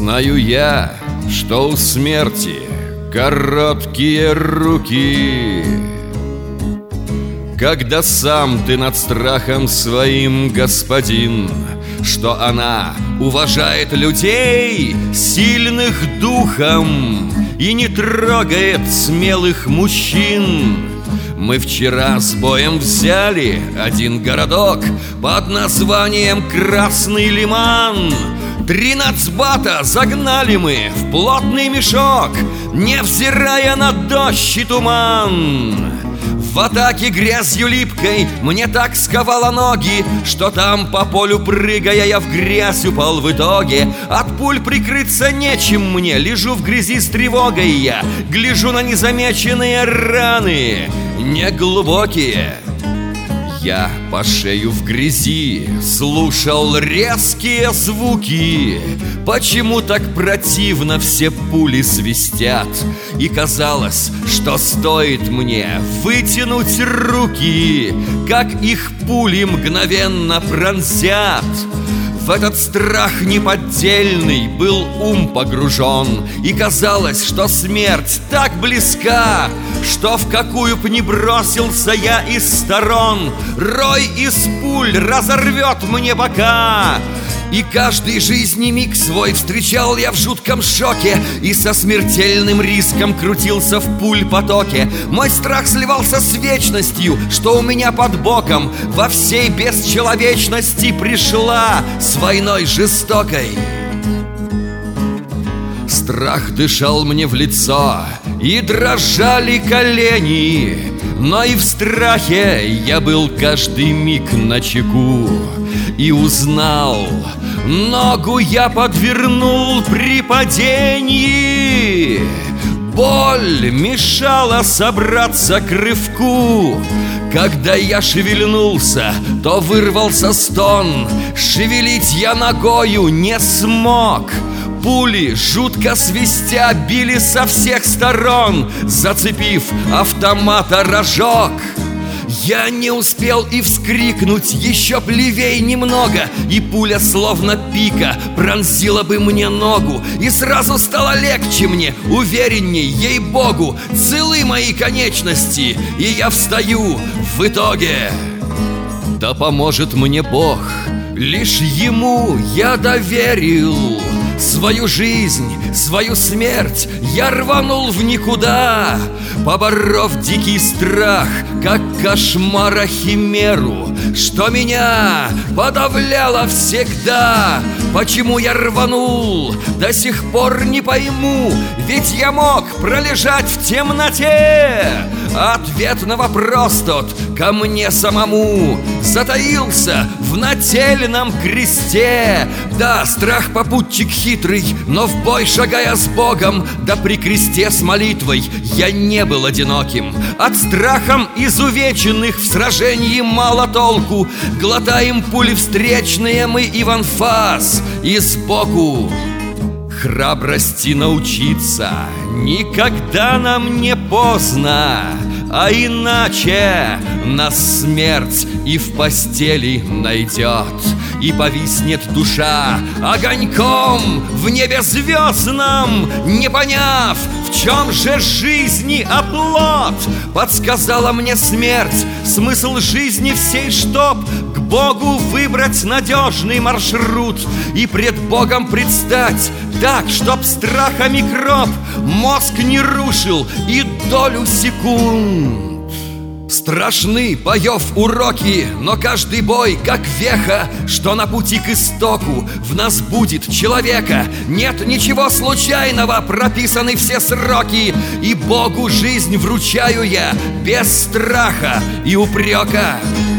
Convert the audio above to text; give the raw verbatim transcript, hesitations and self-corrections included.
Знаю я, что у смерти короткие руки. Когда сам ты над страхом своим, господин, что она уважает людей, сильных духом, и не трогает смелых мужчин. Мы вчера с боем взяли один городок под названием Красный Лиман. Три нацбата загнали мы в плотный мешок, невзирая на дождь и туман. В атаке грязью липкой мне так сковало ноги, что там по полю прыгая я в грязь упал в итоге. От пуль прикрыться нечем мне, лежу в грязи с тревогой я, гляжу на незамеченные раны, неглубокие. Я по шею в грязи слушал резкие звуки. Почему так противно все пули свистят? И казалось, что стоит мне вытянуть руки, как их пули мгновенно пронзят. В этот страх неподдельный был ум погружен, и казалось, что смерть так близка, что в какую б ни бросился я из сторон, рой из пуль разорвет мне бока. И каждый жизни миг свой встречал я в жутком шоке, и со смертельным риском крутился в пуль потоке. Мой страх сливался с вечностью, что у меня под боком во всей бесчеловечности пришла с войной жестокой. Страх дышал мне в лицо, и дрожали колени, но и в страхе я был каждый миг начеку. И узнал, ногу я подвернул при падении. Боль мешала собраться к рывку. Когда я шевельнулся, то вырвался стон. Шевелить я ногою не смог. Пули, жутко свистя, били со всех сторон, зацепив автомата рожок. Я не успел и вскрикнуть, еще б левей немного, и пуля, словно пика, пронзила бы мне ногу. И сразу стало легче мне, уверенней, ей-богу, целы мои конечности, и я встаю в итоге. Да поможет мне Бог, лишь Ему я доверил свою жизнь, свою смерть. Я рванул в никуда, поборов дикий страх, как кошмара химеру, что меня подавляло всегда. Почему я рванул, до сих пор не пойму, ведь я мог пролежать в темноте. Ответ на вопрос тот ко мне самому затаился в нательном кресте. Да, страх попутчик хитрый, но в бой шагая с Богом, да при кресте с молитвой, я не был одиноким. От страхом изувеченных в сражении мало толку. Глотаем пули встречные мы и в анфас, и сбоку. Храбрости научиться никогда нам не поздно, а иначе нас смерть и в постели найдет, и повиснет душа огоньком в небе звездном, не поняв, в чем же жизни оплот. Подсказала мне смерть смысл жизни всей, чтоб к Богу выбрать надежный маршрут и пред Богом предстать так, чтоб страха микроб мозг не рушил и долю секунд. Страшны боев уроки, но каждый бой, как веха, что на пути к истоку в нас будет человека. Нет ничего случайного, прописаны все сроки, и Богу жизнь вручаю я без страха и упрека.